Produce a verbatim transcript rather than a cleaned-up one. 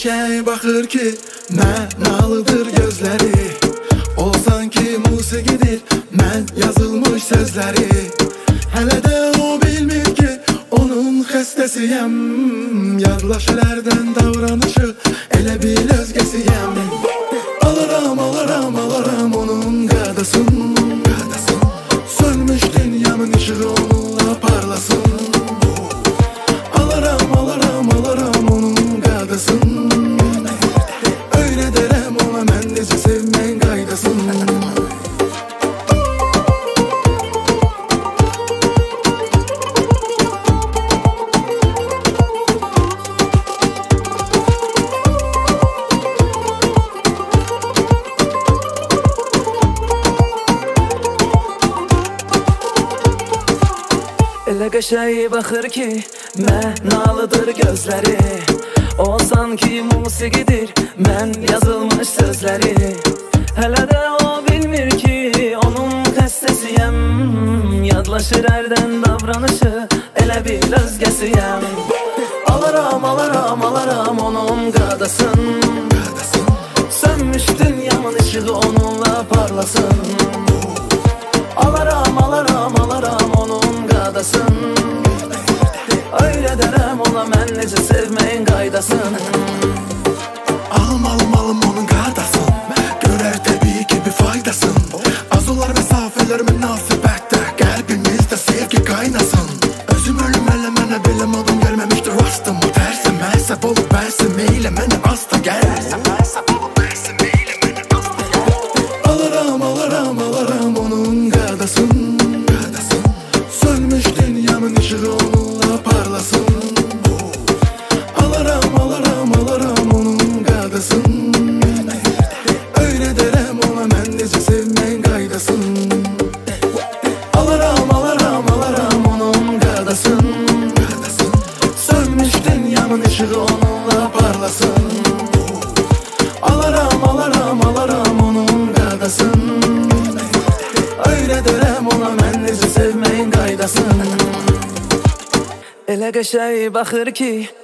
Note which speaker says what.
Speaker 1: qəşəng baxır ki, mənalıdır gözləri. O sanki musiqidir, mən yazılmış sözləri. Hələ də o bilmir ki, onun xəstəsiyəm. Yadlaşır hərdən davranışı, elə bil özgəsiyəm. Alaram, alaram, alaram onun qadasın. Sönmüş dünyamın ışığı onunla parlasın. Alaram, alaram, alaram onun qadasın. Öyle derəm ona mən necə sevmən qaydasın.
Speaker 2: Elə qəşəng baxır ki, mənalıdır gözləri. O sanki musiqidir, mən yazılmış sözləri. Hələ də o bilmir ki, onun xəstəsiyəm. Yadlaşır hərdən davranışı, elə bil özgəsiyəm. Alaram, alaram, alaram onun qadasın. Sönmüş dünyamın ışığı onunla parlasın. Alaram, alaram, alaram onun qadasın. Öyle derəm ona mən necə sevməyin qaydasın.
Speaker 1: Alım, alım, alım onun qadasın. Görər təbii ki bir faydasın. Az olar məsafələr münasibətdə, qəlbimizdə sevgi qaynasın. Özüm ölüm hələ mənə belə adam gəlməmişdir rastım. Tərsə məhsəb olub bərsim eylə mənə asta gəl. Alaram, alaram, alaram onun qadasın. Sönmüş dünyamın ışığı onunla parlasın. Alaram, alaram, alaram onun qadasın. Öyle derəm ona mən necə sevmən qaydasın. Alaram, alaram, alaram onun qadasın. Sönmüş dünyamın ışığı onunla parlasın. Alaram, alaram, alaram onun qadasın. Öyle derəm ona mən necə sevməyin qaydasın.
Speaker 2: Elə qəşəng baxır ki,